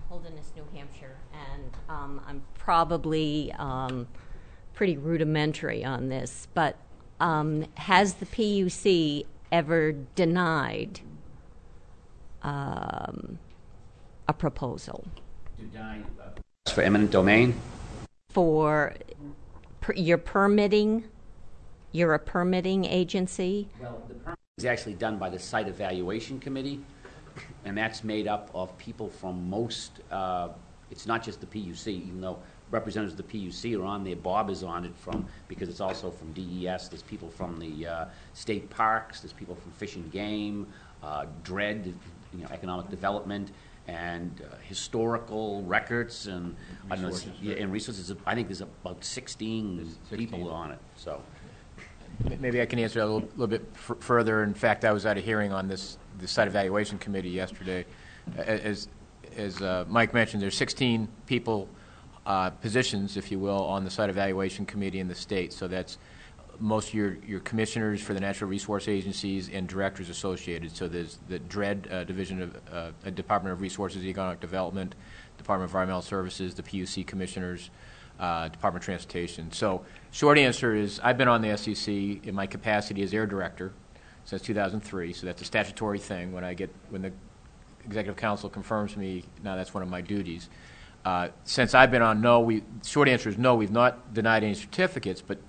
Holderness, New Hampshire, and I'm probably pretty rudimentary on this, but has the PUC ever denied a proposal? Denied for eminent domain? For your permitting? You're a permitting agency? Well, the permitting is actually done by the Site Evaluation Committee, and that's made up of people from most, it's not just the PUC, even though representatives of the PUC are on there. Bob is on it because it's also from DES. There's people from the state parks. There's people from Fish and Game, DRED, economic development, and historical records and resources. And resources. I think there's about 16 people on it. So maybe I can answer that a little bit further. In fact, I was at a hearing on the Site Evaluation Committee yesterday. As Mike mentioned, there's 16 people, positions, if you will, on the Site Evaluation Committee in the state. So that's most of your commissioners for the natural resource agencies and directors associated. So there's the DRED, Division of Department of Resources, Economic Development, Department of Environmental Services, the PUC commissioners, Department of Transportation. So short answer is I've been on the SEC in my capacity as air director since 2003. So that's a statutory thing. When the Executive Council confirms me, now that's one of my duties. Since I've been on, short answer is no, we've not denied any certificates, but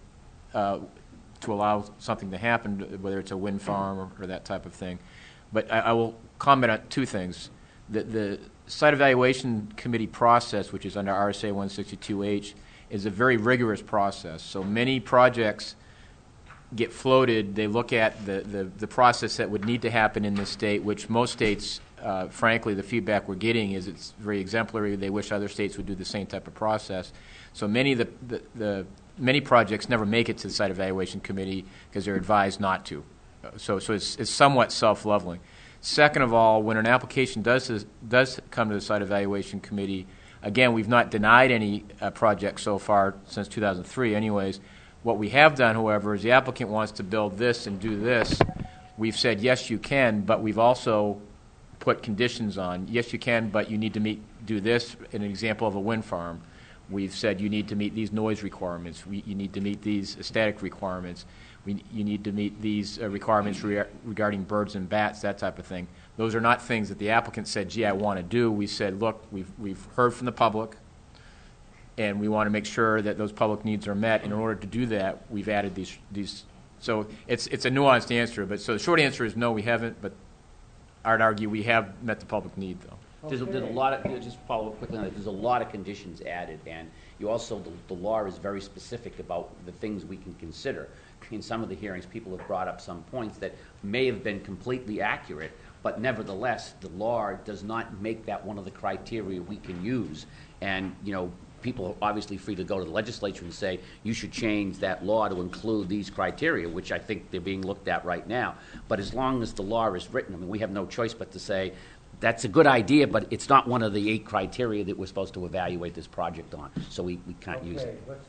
to allow something to happen, whether it's a wind farm or that type of thing. But I will comment on two things. The Site Evaluation Committee process, which is under RSA 162H, is a very rigorous process. So many projects get floated. They look at the process that would need to happen in this state, which most states, frankly, the feedback we're getting is it's very exemplary. They wish other states would do the same type of process. So many of many projects never make it to the Site Evaluation Committee because they're advised not to. So it's somewhat self-leveling. Second of all, when an application does come to the Site Evaluation Committee, again, we've not denied any projects so far since 2003 anyways. What we have done, however, is the applicant wants to build this and do this. We've said, yes, you can, but we've also put conditions on. Yes, you can, but you need to do this. An example of a wind farm. We've said you need to meet these noise requirements. You need to meet these aesthetic requirements. You need to meet these requirements regarding birds and bats, that type of thing. Those are not things that the applicant said, gee, I want to do. We said, look, we've heard from the public, and we want to make sure that those public needs are met. And in order to do that, we've added these. So it's a nuanced answer. But so the short answer is no, we haven't. But I'd argue we have met the public need, though. There's a lot of, just follow up quickly on that, there's a lot of conditions added, and you also, the law is very specific about the things we can consider. In some of the hearings, people have brought up some points that may have been completely accurate, but nevertheless, the law does not make that one of the criteria we can use. And, people are obviously free to go to the legislature and say, you should change that law to include these criteria, which I think they're being looked at right now. But as long as the law is written, we have no choice but to say, that's a good idea, but it's not one of the 8 criteria that we're supposed to evaluate this project on, so we can't use it.